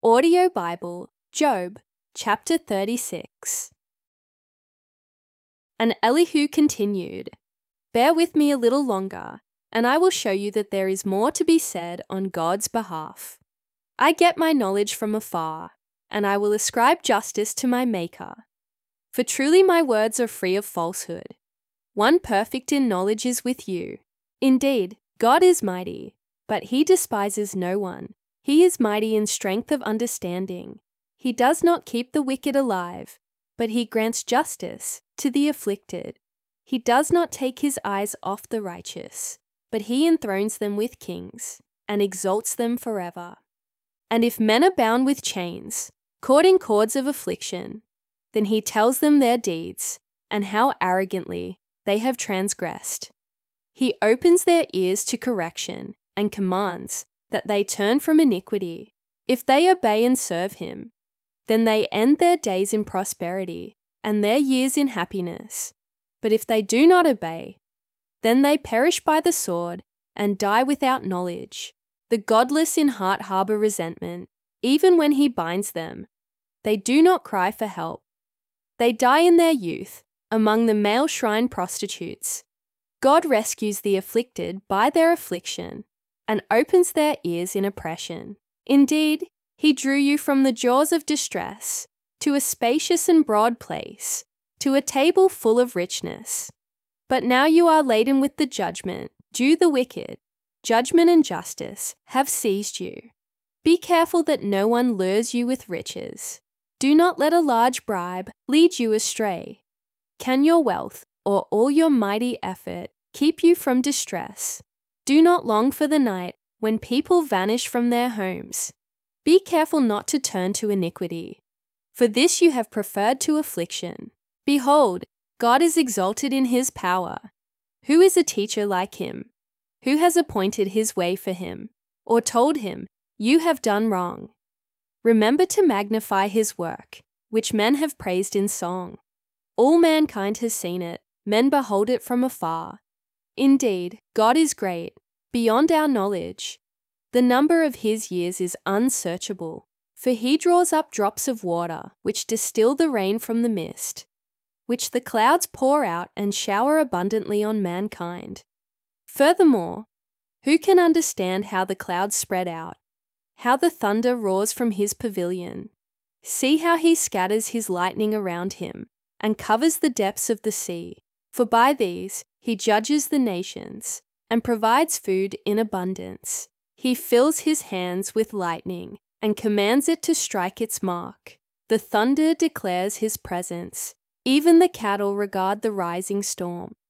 Audio Bible, Job, chapter 36. And Elihu continued, "Bear with me a little longer, and I will show you that there is more to be said on God's behalf. I get my knowledge from afar, and I will ascribe justice to my Maker. For truly my words are free of falsehood. One perfect in knowledge is with you. Indeed, God is mighty, but he despises no one. He is mighty in strength of understanding. He does not keep the wicked alive, but he grants justice to the afflicted. He does not take his eyes off the righteous, but he enthrones them with kings and exalts them forever. And if men are bound with chains, caught in cords of affliction, then he tells them their deeds and how arrogantly they have transgressed. He opens their ears to correction and commands that they turn from iniquity. If they obey and serve him, then they end their days in prosperity and their years in happiness. But if they do not obey, then they perish by the sword and die without knowledge. The godless in heart harbor resentment, even when he binds them. They do not cry for help. They die in their youth among the male shrine prostitutes. God rescues the afflicted by their affliction and opens their ears in oppression. Indeed, he drew you from the jaws of distress to a spacious and broad place, to a table full of richness. But now you are laden with the judgment due the wicked. Judgment and justice have seized you. Be careful that no one lures you with riches. Do not let a large bribe lead you astray. Can your wealth or all your mighty effort keep you from distress? Do not long for the night when people vanish from their homes. Be careful not to turn to iniquity, for this you have preferred to affliction. Behold, God is exalted in his power. Who is a teacher like him? Who has appointed his way for him, or told him, "You have done wrong"? Remember to magnify his work, which men have praised in song. All mankind has seen it, men behold it from afar. Indeed, God is great, beyond our knowledge. The number of his years is unsearchable, for he draws up drops of water, which distill the rain from the mist, which the clouds pour out and shower abundantly on mankind. Furthermore, who can understand how the clouds spread out, how the thunder roars from his pavilion? See how he scatters his lightning around him and covers the depths of the sea. For by these he judges the nations and provides food in abundance. He fills his hands with lightning and commands it to strike its mark. The thunder declares his presence. Even the cattle regard the rising storm.